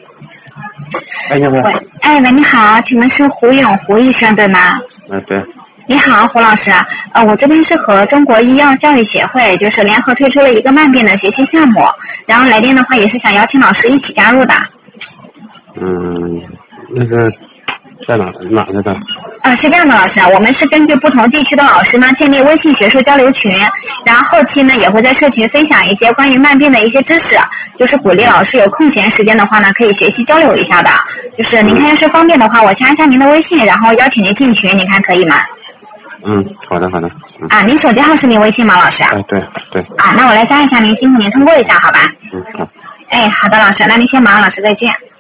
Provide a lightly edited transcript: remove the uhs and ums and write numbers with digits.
哎，你好。 喂，你好，请问是胡勇胡医生对吗？ 对。 你好，胡老师。我这边是和中国医药教育协会就是联合推出了一个慢病的学习项目，然后来电的话也是想邀请老师一起加入的。 那是在哪的呢？ 是这样的，老师，我们是根据不同地区的老师呢建立微信学术交流群，然后后期呢也会在社群分享一些关于慢病的一些知识，就是鼓励老师有空闲时间的话呢可以学习交流一下的。就是您看要是方便的话，我加一下您的微信，然后邀请您进群，您看可以吗？ 好的。 您手机号是您微信吗，老师？ 对。 那我来加一下您，辛苦您通过一下，好吧？ 好。 好的，老师，那您先忙，老师再见。